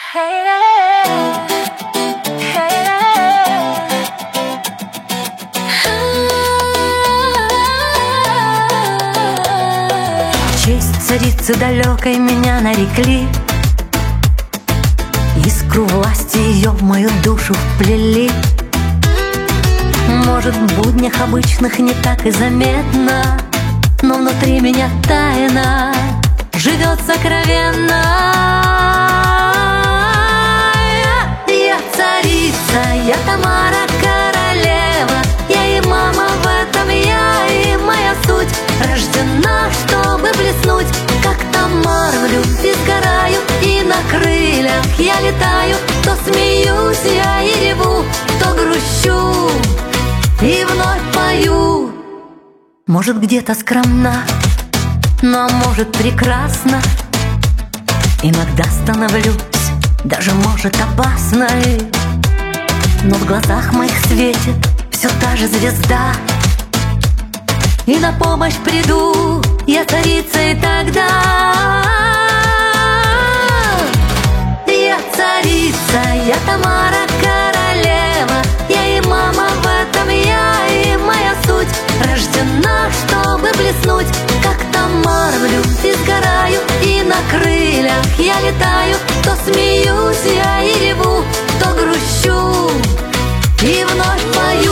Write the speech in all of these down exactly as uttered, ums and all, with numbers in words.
Честь царицы далекой меня нарекли, искру власти ее в мою душу вплели. Может, в буднях обычных не так и заметно, но внутри меня тайна живет сокровенно. Я, я царица, я Тамара, королева, я и мама в этом, я и моя суть. Рождена, чтобы блеснуть, как Тамара, в любви сгораю, и на крыльях я летаю. То смеюсь я и реву, то грущу и вновь пою. Может, где-то скромна, но может прекрасно. Иногда становлюсь даже, может, опасной, но в глазах моих светит все та же звезда. И на помощь приду я царицей тогда. Я царица, я Тамара, королева, я и мама в этом, я и моя суть. Рождена, чтобы блеснуть, как Тамара, в любви сгораю, и на крыльях я летаю. То смеюсь я и реву, то грущу и вновь пою.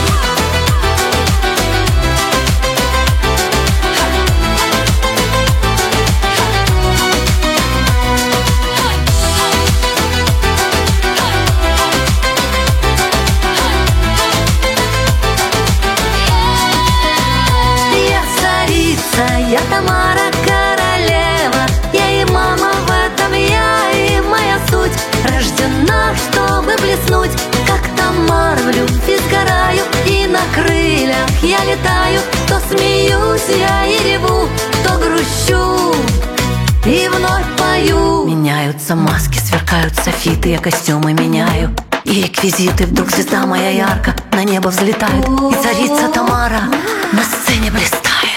Я Тамара, королева, я и мама в этом, я и моя суть. Рождена, чтобы блеснуть, как Тамара, в любви сгораю, и на крыльях я летаю. То смеюсь я и реву, то грущу и вновь пою. Меняются маски, сверкают софиты, я костюмы меняю, и реквизиты. Вдруг звезда моя ярко на небо взлетает, и царица Тамара на сцене блистает.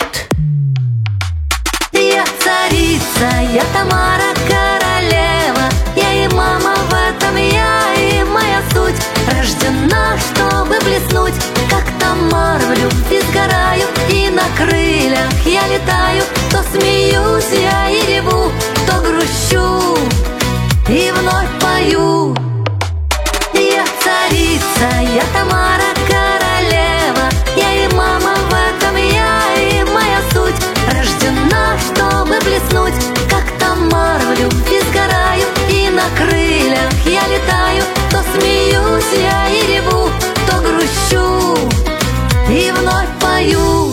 Я царица, я Тамара, королева, я и мама в этом, я и моя суть. Рождена, чтобы блеснуть, как Тамара, в любви сгораю, и на крыльях я летаю. То смеюсь я и реву, то грущу и вновь пою. Я царица, я Тамара, королева, я и мама в этом, я и моя суть. Рождена, чтобы блеснуть, как Тамара, в любви сгораю, и на крыльях я летаю. То смеюсь я и реву, то грущу и вновь пою.